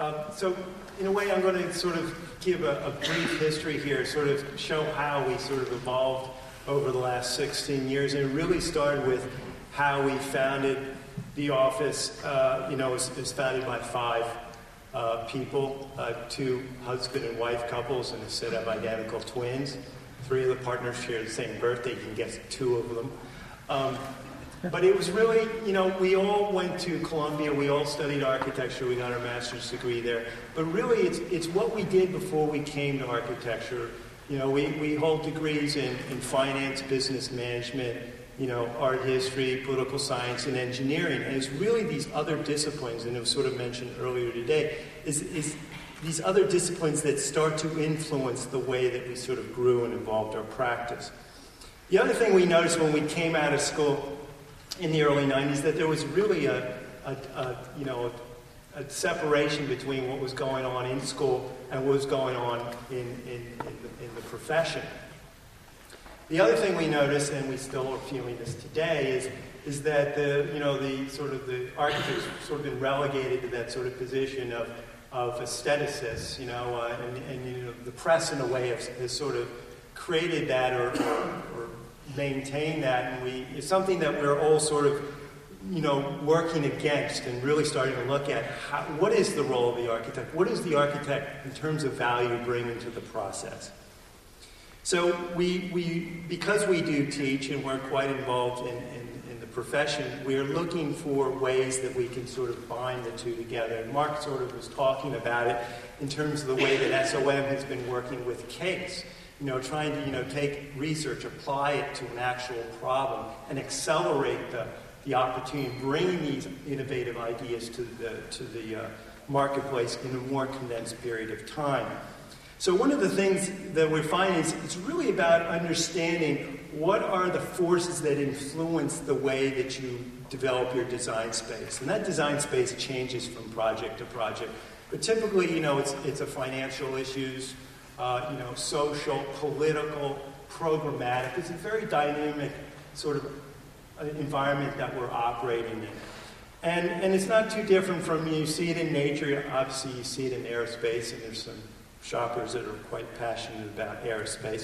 So in a way, I'm going to sort of give a brief history here, sort of show how we sort of evolved over the last 16 years. And it really started with how we founded the office. It was founded by 5 people, 2 husband and wife couples and a set of identical twins. 3 of the partners share the same birthday. You can guess 2 of them. But it was really, we all went to Columbia. We all studied architecture. We got our master's degree there. But really, it's what we did before we came to architecture. We hold degrees in finance, business management, art history, political science, and engineering. And it's really these other disciplines, and it was sort of mentioned earlier today, is these other disciplines that start to influence the way that we sort of grew and evolved our practice. The other thing we noticed when we came out of school in the early 90s, that there was really a separation between what was going on in school and what was going on in the profession. The other thing we noticed, and we still are feeling this today, is that the architects sort of been relegated to that sort of position of aestheticists, and the press in a way has sort of created that or maintain that, and it's something that we're all sort of, working against and really starting to look at what is the role of the architect? What is the architect in terms of value bringing to the process? So because we do teach and we're quite involved in the profession, we're looking for ways that we can sort of bind the two together. And Mark sort of was talking about it in terms of the way that SOM has been working with CASE. Trying to, take research, apply it to an actual problem, and accelerate the opportunity, bringing these innovative ideas to the marketplace in a more condensed period of time. So one of the things that we're finding is it's really about understanding what are the forces that influence the way that you develop your design space. And that design space changes from project to project. But typically, it's a financial issues, social, political, programmatic. It's a very dynamic sort of environment that we're operating in. And it's not too different from, you see it in nature, obviously you see it in aerospace, and there's some shoppers that are quite passionate about aerospace.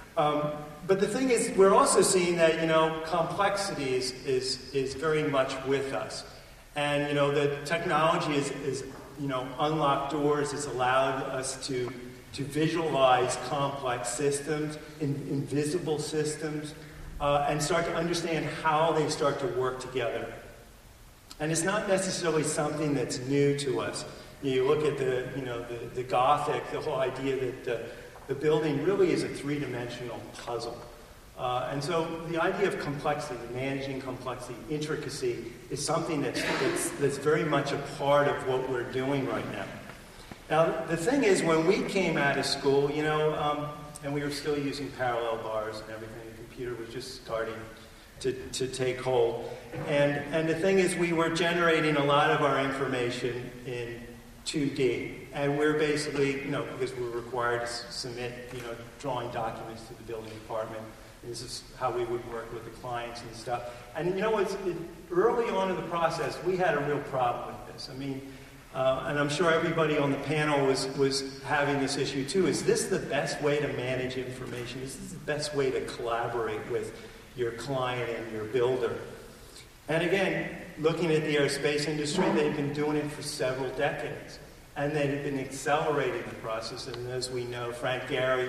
But the thing is, we're also seeing that, complexity is very much with us. And, the technology is unlocked doors, has allowed us to visualize complex systems, invisible systems, and start to understand how they start to work together. And it's not necessarily something that's new to us. You look at the Gothic, the whole idea that the building really is a 3-dimensional puzzle. And so the idea of complexity, managing complexity, intricacy, is something that's very much a part of what we're doing right now. Now, the thing is, when we came out of school, and we were still using parallel bars and everything, the computer was just starting to take hold. And the thing is, we were generating a lot of our information in 2D. And we're basically, because we're required to submit, drawing documents to the building department. This is how we would work with the clients and stuff. And early on in the process, we had a real problem with this. I mean, and I'm sure everybody on the panel was having this issue too. Is this the best way to manage information? Is this the best way to collaborate with your client and your builder? And again, looking at the aerospace industry, they've been doing it for several decades. And they've been accelerating the process. And as we know, Frank Gehry,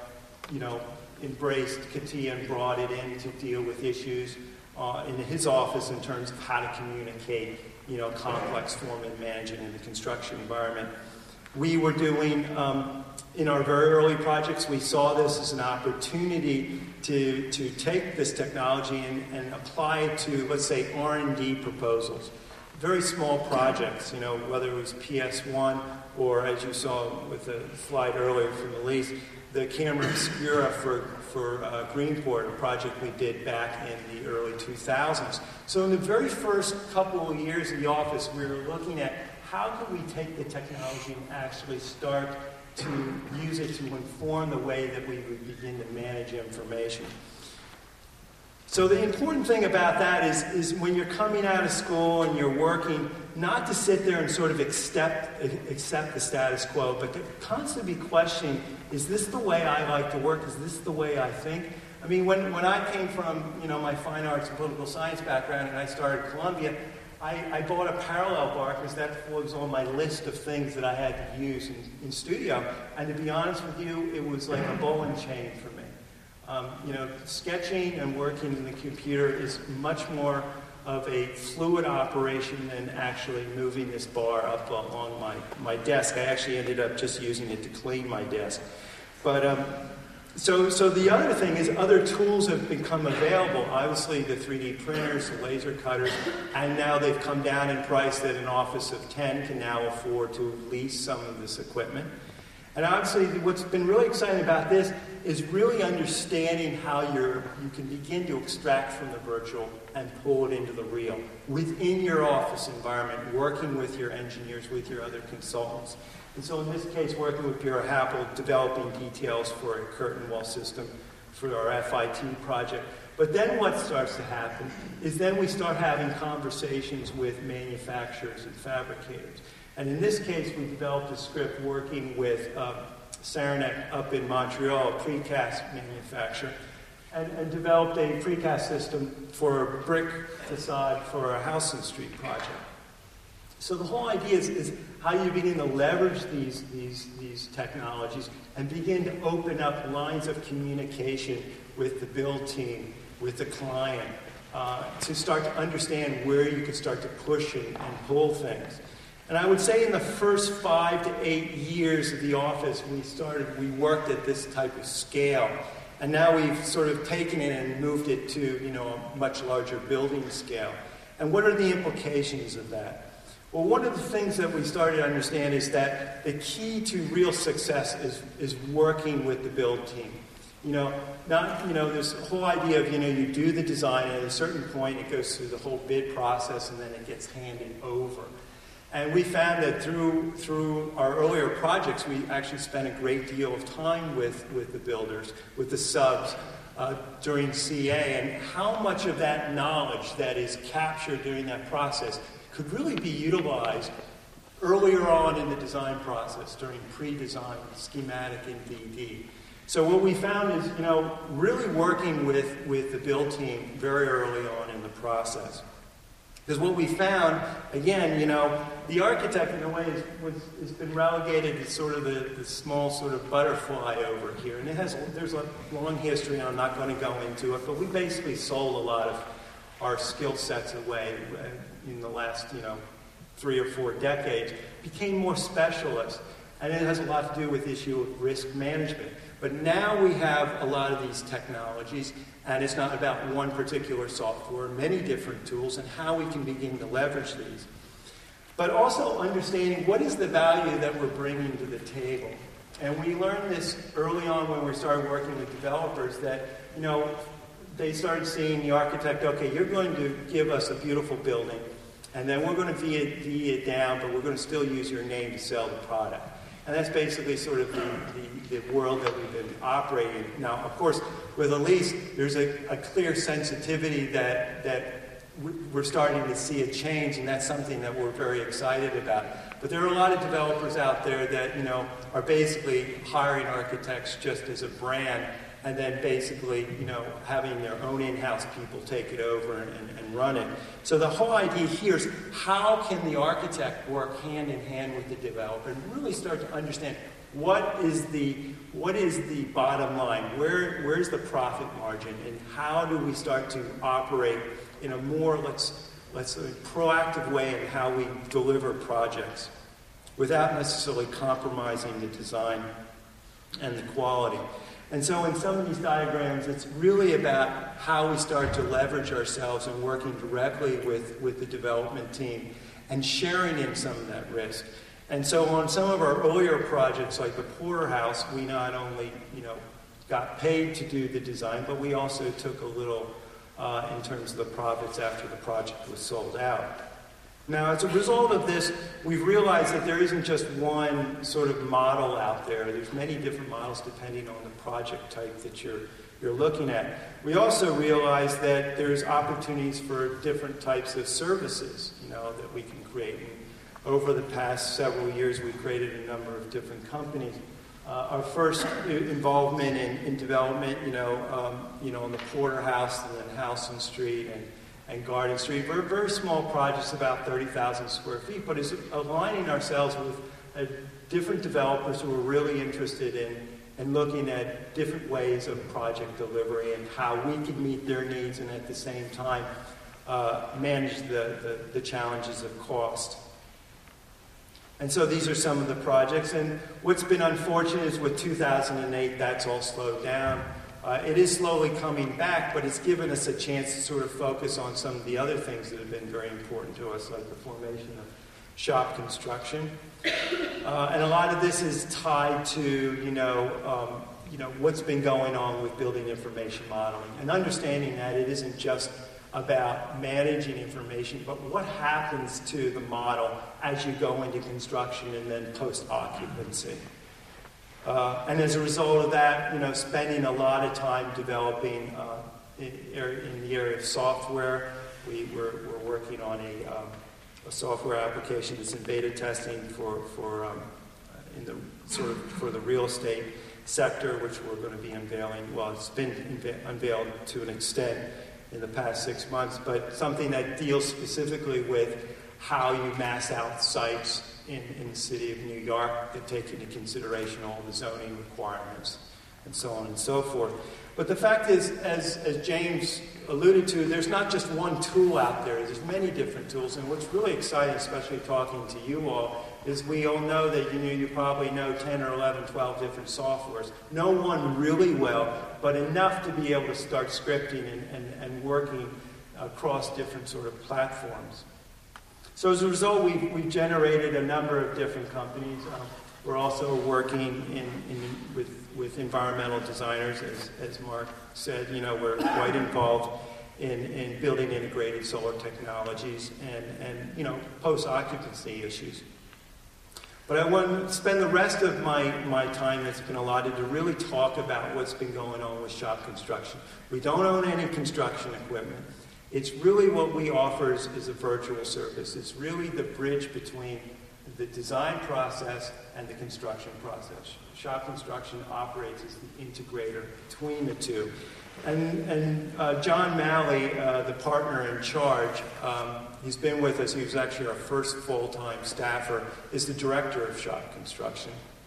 embraced CATIA and brought it in to deal with issues in his office in terms of how to communicate, complex form and management in the construction environment. We were doing, in our very early projects, we saw this as an opportunity to take this technology and apply it to, let's say, R&D proposals. Very small projects, whether it was PS1 or, as you saw with the slide earlier from Elise, the camera obscura for Greenport, a project we did back in the early 2000s. So in the very first couple of years of the office, we were looking at how could we take the technology and actually start to use it to inform the way that we would begin to manage information. So the important thing about that is when you're coming out of school and you're working, not to sit there and sort of accept the status quo, but to constantly be questioning, is this the way I like to work? Is this the way I think? I mean, when I came from, my fine arts and political science background and I started Columbia, I bought a parallel bar because that was on my list of things that I had to use in studio. And to be honest with you, it was like a ball and chain for me. Sketching and working in the computer is much more of a fluid operation than actually moving this bar up along my desk. I actually ended up just using it to clean my desk. But so the other thing is other tools have become available. Obviously, the 3D printers, the laser cutters, and now they've come down in price that an office of 10 can now afford to lease some of this equipment. And obviously, what's been really exciting about this is really understanding how you can begin to extract from the virtual and pull it into the real within your office environment, working with your engineers, with your other consultants. And so in this case, working with Bureau Happel, developing details for a curtain wall system for our FIT project. But then what starts to happen is then we start having conversations with manufacturers and fabricators. And in this case, we developed a script working with Saranac up in Montreal, a precast manufacturer, and developed a precast system for a brick facade for a Houston Street project. So the whole idea is how you begin to leverage these technologies and begin to open up lines of communication with the build team, with the client, to start to understand where you could start to push and pull things. And I would say in the first 5 to 8 years of the office, we worked at this type of scale. And now we've sort of taken it and moved it to, a much larger building scale. And what are the implications of that? Well, one of the things that we started to understand is that the key to real success is working with the build team. This whole idea of, you do the design, and at a certain point it goes through the whole bid process and then it gets handed over. And we found that through our earlier projects, we actually spent a great deal of time with the builders, with the subs, during CA, and how much of that knowledge that is captured during that process could really be utilized earlier on in the design process, during pre-design, schematic, and DD. So what we found is, really working with the build team very early on in the process. Because what we found, again, the architect in a way has been relegated to sort of the small sort of butterfly over here. And there's a long history, and I'm not going to go into it, but we basically sold a lot of our skill sets away in the last, 3 or 4 decades, became more specialist. And it has a lot to do with the issue of risk management. But now we have a lot of these technologies, and it's not about one particular software, many different tools, and how we can begin to leverage these. But also understanding what is the value that we're bringing to the table. And we learned this early on when we started working with developers that, they started seeing the architect, okay, you're going to give us a beautiful building, and then we're going to V it down, but we're going to still use your name to sell the product. And that's basically sort of the world that we've been operating in. Now, of course, with a lease, there's a clear sensitivity that we're starting to see a change, and that's something that we're very excited about. But there are a lot of developers out there that, are basically hiring architects just as a brand, and then basically, having their own in-house people take it over and run it. So the whole idea here is how can the architect work hand in hand with the developer and really start to understand what is the bottom line, where's the profit margin, and how do we start to operate in a more, let's say, proactive way in how we deliver projects without necessarily compromising the design and the quality. And so in some of these diagrams, it's really about how we start to leverage ourselves and working directly with the development team and sharing in some of that risk. And so on some of our earlier projects, like the Porter House, we not only, got paid to do the design, but we also took a little in terms of the profits after the project was sold out. Now, as a result of this, we've realized that there isn't just one sort of model out there. There's many different models depending on the project type that you're looking at. We also realize that there's opportunities for different types of services, that we can create. And over the past several years, we've created a number of different companies. Our first involvement in development, on the Porterhouse and then Houston Street and Garden Street, very small projects, about 30,000 square feet, but is aligning ourselves with different developers who are really interested in looking at different ways of project delivery and how we can meet their needs and at the same time manage the challenges of cost. And so these are some of the projects. And what's been unfortunate is with 2008, that's all slowed down. It is slowly coming back, but it's given us a chance to sort of focus on some of the other things that have been very important to us, like the formation of shop construction. And a lot of this is tied to, what's been going on with building information modeling and understanding that it isn't just about managing information, but what happens to the model as you go into construction and then post-occupancy. And as a result of that, spending a lot of time developing in the area of software. We're working on a software application that's in beta testing for the real estate sector, which we're going to be unveiling. Well, it's been unveiled to an extent in the past 6 months, but something that deals specifically with how you mass out sites in the city of New York that take into consideration all the zoning requirements and so on and so forth. But the fact is, as James alluded to, there's not just one tool out there. There's many different tools. And what's really exciting, especially talking to you all, is we all know that you probably know 10 or 11, 12 different softwares. No one really well, but enough to be able to start scripting and working across different sort of platforms. So as a result, we've generated a number of different companies. We're also working with environmental designers, as Mark said. We're quite involved in building integrated solar technologies and post-occupancy issues. But I want to spend the rest of my time that's been allotted to really talk about what's been going on with shop construction. We don't own any construction equipment. It's really what we offer is a virtual service. It's really the bridge between the design process and the construction process. Shop construction operates as the integrator between the two. And John Malley, the partner in charge, he's been with us. He was actually our first full-time staffer, is the director of shop construction.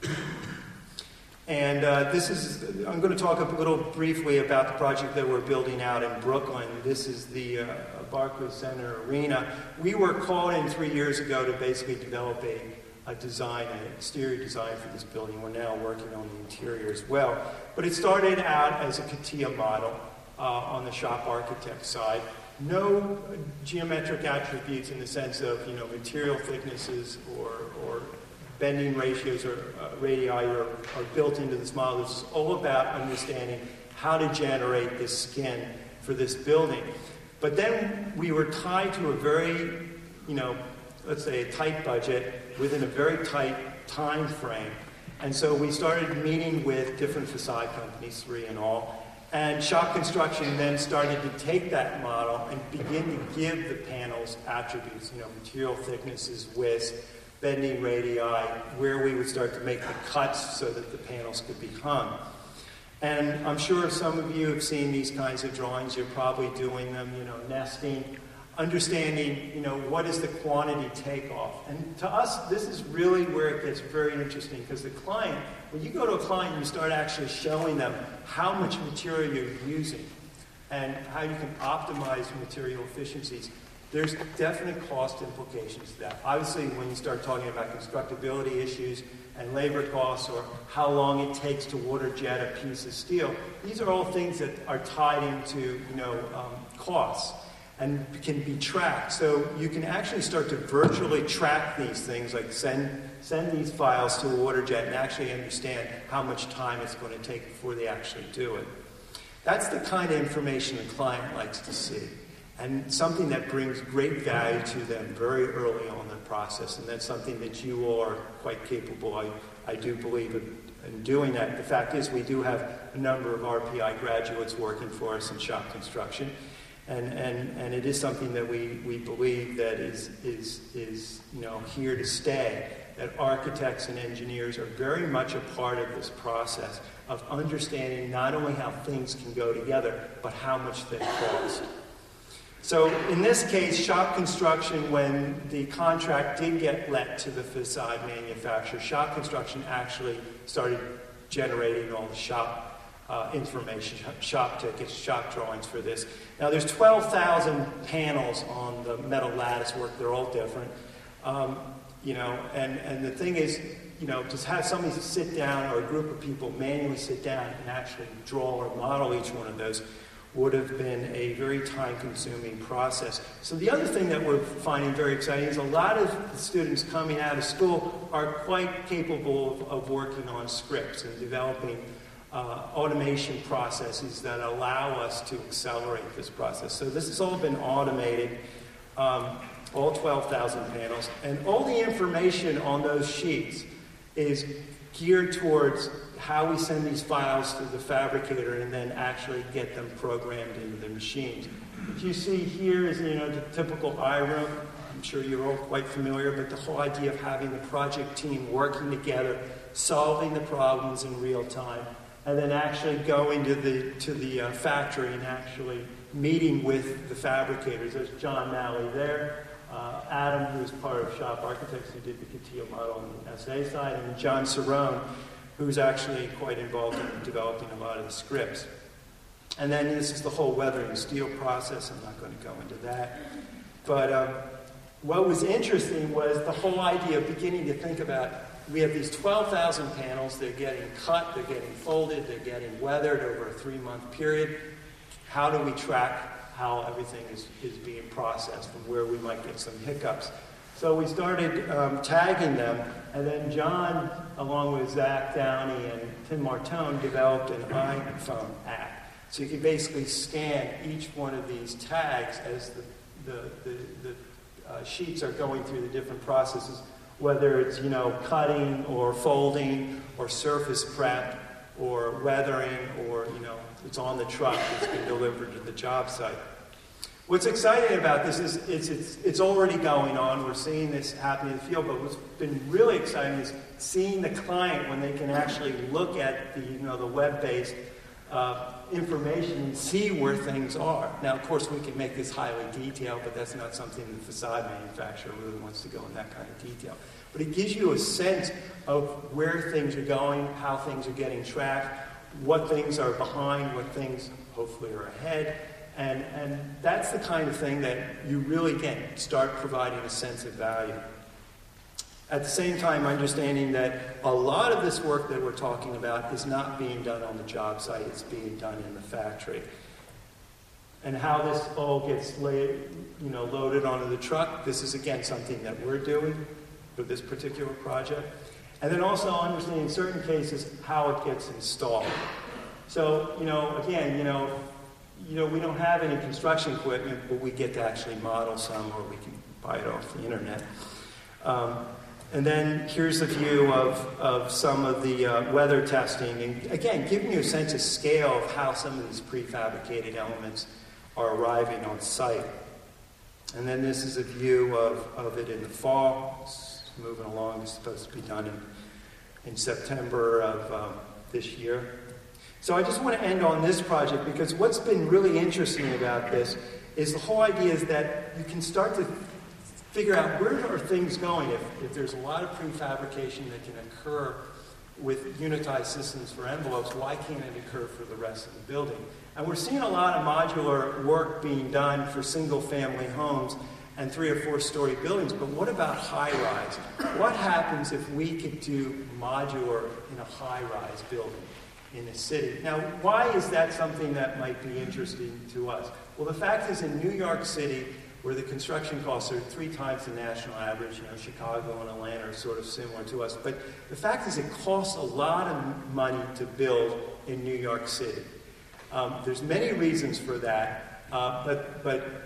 And I'm going to talk a little briefly about the project that we're building out in Brooklyn. This is the Barclays Center Arena. We were called in 3 years ago to basically develop a design, an exterior design for this building. We're now working on the interior as well. But it started out as a CATIA model on the shop architect side. No geometric attributes in the sense of material thicknesses or bending ratios or radii are built into this model. This is all about understanding how to generate this skin for this building. But then we were tied to a very, let's say a tight budget within a very tight time frame. And so we started meeting with different facade companies, 3 in all, and shop construction then started to take that model and begin to give the panels attributes, material thicknesses, widths, bending radii, where we would start to make the cuts so that the panels could be hung. And I'm sure some of you have seen these kinds of drawings. You're probably doing them, nesting, understanding, what is the quantity takeoff. And to us, this is really where it gets very interesting, because the client, when you go to a client, you start actually showing them how much material you're using and how you can optimize material efficiencies. There's definite cost implications to that. Obviously, when you start talking about constructability issues and labor costs or how long it takes to water jet a piece of steel, these are all things that are tied into costs and can be tracked. So you can actually start to virtually track these things, like send these files to a water jet and actually understand how much time it's going to take before they actually do it. That's the kind of information the client likes to see. and something that brings great value to them very early on in the process. And that's something that you all are quite capable, I do believe, in doing that. The fact is we do have a number of RPI graduates working for us in shop construction. And it is something that we believe that is here to stay, that architects and engineers are very much a part of this process of understanding not only how things can go together, but how much they cost. So in this case, shop construction, when the contract did get let to the facade manufacturer, shop construction actually started generating all the shop information, shop tickets, shop drawings for this. Now there's 12,000 panels on the metal lattice work. They're all different. And the thing is, to have somebody sit down or a group of people manually sit down and actually draw or model each one of those would have been a very time-consuming process. So the other thing that we're finding very exciting is a lot of the students coming out of school are quite capable of working on scripts and developing automation processes that allow us to accelerate this process. So this has all been automated, all 12,000 panels, and all the information on those sheets is geared towards how we send these files to the fabricator and then actually get them programmed into the machines. What you see here is, the typical iRoom. I'm sure you're all quite familiar, but the whole idea of having the project team working together, solving the problems in real time, and then actually going to the factory and actually meeting with the fabricators. There's John Malley there, Adam, who's part of Shop Architects, who did the Cotillo model on the SA side, and John Cerrone, who's actually quite involved in developing a lot of the scripts. And then this is the whole weathering steel process. I'm not going to go into that. But what was interesting was the whole idea of beginning to think about, we have these 12,000 panels, they're getting cut, they're getting folded, they're getting weathered over a 3-month period. How do we track how everything is being processed and where we might get some hiccups? So we started tagging them, and then John, along with Zach Downey and Tim Martone, developed an iPhone app. So you can basically scan each one of these tags as the sheets are going through the different processes, whether it's, cutting or folding or surface prep or weathering or, it's on the truck, it's been delivered to the job site. What's exciting about this is it's already going on. We're seeing this happening in the field, but what's been really exciting is seeing the client when they can actually look at the web-based information and see where things are. Now, of course, we can make this highly detailed, but that's not something the facade manufacturer really wants to go in that kind of detail. But it gives you a sense of where things are going, how things are getting tracked, what things are behind, what things hopefully are ahead. And that's the kind of thing that you really can start providing a sense of value. At the same time, understanding that a lot of this work that we're talking about is not being done on the job site, it's being done in the factory. And how this all gets loaded onto the truck, this is again something that we're doing for this particular project. And then also understanding in certain cases how it gets installed. So, again, we don't have any construction equipment, but we get to actually model some, or we can buy it off the internet. And then here's a view of some of the weather testing. And again, giving you a sense of scale of how some of these prefabricated elements are arriving on site. And then this is a view of it in the fall. It's moving along. It's supposed to be done in September of this year. So I just want to end on this project, because what's been really interesting about this is the whole idea is that you can start to figure out where are things going. If there's a lot of prefabrication that can occur with unitized systems for envelopes, why can't it occur for the rest of the building? And we're seeing a lot of modular work being done for single-family homes and 3- or 4-story buildings, but what about high-rise? What happens if we could do modular in a high-rise building in a city? Now, why is that something that might be interesting to us? Well, the fact is, in New York City, where the construction costs are 3 times the national average, Chicago and Atlanta are sort of similar to us, but the fact is it costs a lot of money to build in New York City. There's many reasons for that, but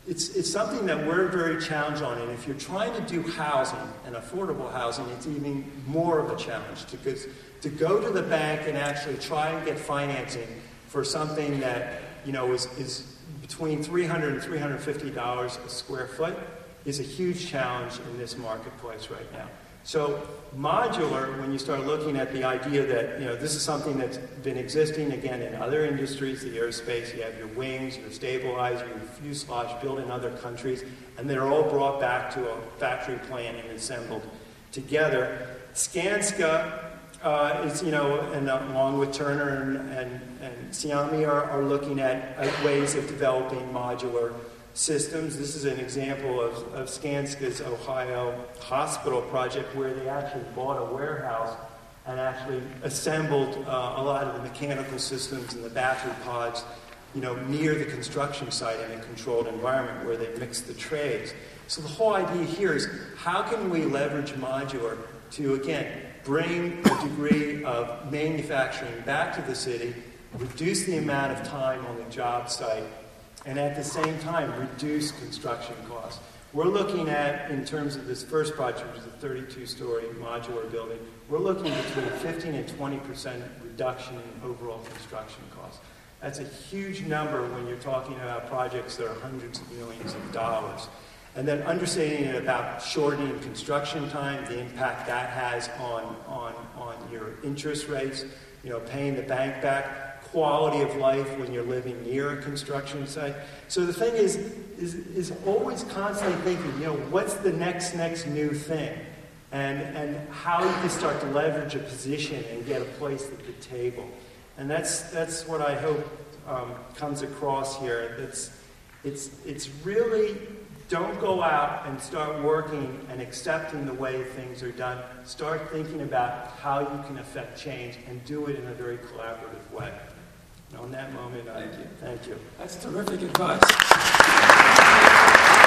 it's something that we're very challenged on, and if you're trying to do housing and affordable housing, it's even more of a challenge because to go to the bank and actually try and get financing for something that is between $300 and $350 a square foot is a huge challenge in this marketplace right now. So modular, when you start looking at the idea that this is something that's been existing again in other industries, the aerospace, you have your wings, your stabilizer, your fuselage built in other countries, and they're all brought back to a factory plant and assembled together. Skanska is, and along with Turner and Siami are looking at ways of developing modular systems. This is an example of Skanska's Ohio hospital project where they actually bought a warehouse and actually assembled a lot of the mechanical systems and the battery pods, near the construction site in a controlled environment where they mix the trades. So the whole idea here is how can we leverage modular to, again, bring a degree of manufacturing back to the city, reduce the amount of time on the job site, and at the same time, reduce construction costs. We're looking at, in terms of this first project, which is a 32-story modular building, we're looking between 15 and 20% reduction in overall construction costs. That's a huge number when you're talking about projects that are hundreds of millions of dollars. And then understanding about shortening construction time, the impact that has on your interest rates, paying the bank back, quality of life when you're living near a construction site. So the thing is always constantly thinking, what's the next new thing? And how you can start to leverage a position and get a place at the table. And that's what I hope comes across here. It's really, don't go out and start working and accepting the way things are done. Start thinking about how you can affect change and do it in a very collaborative way. And on that moment, Thank you. Thank you. That's terrific advice.